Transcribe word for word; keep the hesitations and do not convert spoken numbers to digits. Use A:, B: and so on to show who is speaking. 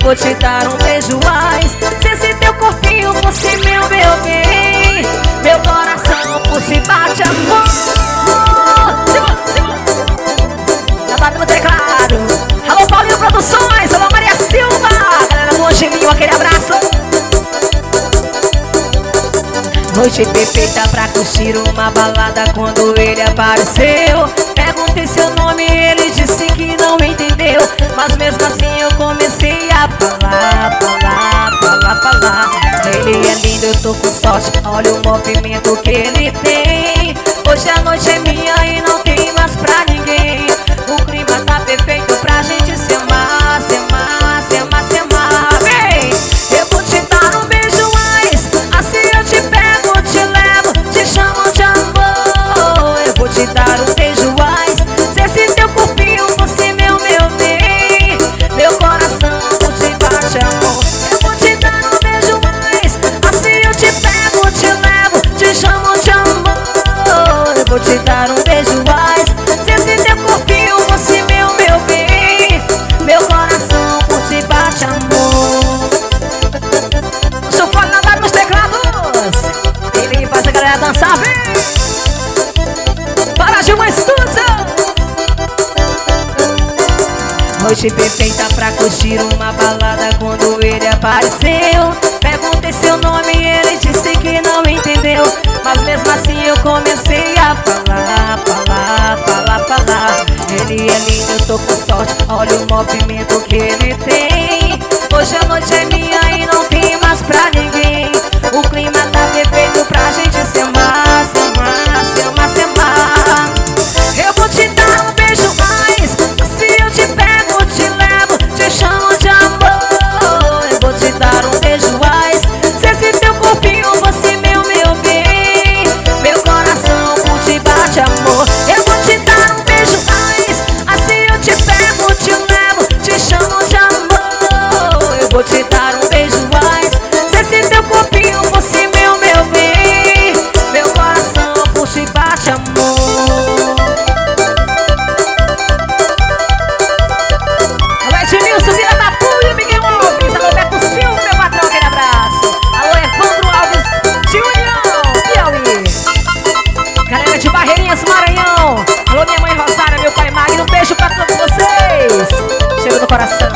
A: vou te dar um beijo mais. Se esse teu corpinho fosse meu, meu bem, meu coração fosse bate amor. Já tá no teclado. Alô Paulinho Produções, alô Maria Silva, galera do Angelinho, aquele abraço. Noite perfeita pra curtir uma balada. Quando ele apareceu, perguntei seu nome, ele disse que não entendeu. Mas mesmo assim eu comecei a falar, falar, falar, falar. Ele é lindo, eu tô com sorte, olha o movimento que ele tem. Hoje a noite é minha e não tem mais pra ninguém. O clima tá perfeito pra gente se amar, se amar, se amar, se amar. Vem, eu vou te dar um beijo mais. Assim eu te pego, te levo, te chamo de amor. Eu vou te dar um beijo mais. Se esse teu corpinho fosse meu, meu bem, meu coração te bate amor. Eu vou te dar um beijo mais. Assim eu te pego, te levo, te chamo de amor. Eu vou te dar um beijo mais. Se esse teu corpinho fosse meu, meu bem, meu coração te bate amor. O chofone nadado nos teclados, ele que faz a galera dançar, vem! Para de uma estúdio! Noite perfeita pra curtir uma balada. Quando ele apareceu, perguntei seu nome e ele disse que não entendeu. Mas mesmo assim eu comecei a falar, falar, falar, falar. Ele é lindo, eu tô com sorte, olha o movimento que ele tem. Hoje a noite é minha e não tem mais pra ninguém. O clima tá perfeito pra gente se amar, se amar, se amar, se amar. Eu vou te dar um beijo mais. Se eu te pego, te levo, te chamo de amor. Eu vou te dar um beijo mais. Se esse teu corpinho fosse meu, meu bem, meu coração te bate amor. Eu vou te dar um beijo mais. Assim eu te pego, te levo, te chamo de amor. Eu vou te dar um beijo mais. Se esse teu corpinho fosse meu, meu bem, meu coração te bate amor. Alô Edmilson, Vila da Pulha, Miguel Alves, alô Beto Silva, meu patrão, aquele abraço. Alô Evandro Alves, de União, Piauí. Galera de Barreirinhas, Maranhão. Alô minha mãe Rosária, meu pai Magno, um beijo pra todos vocês. Cheiro no coração.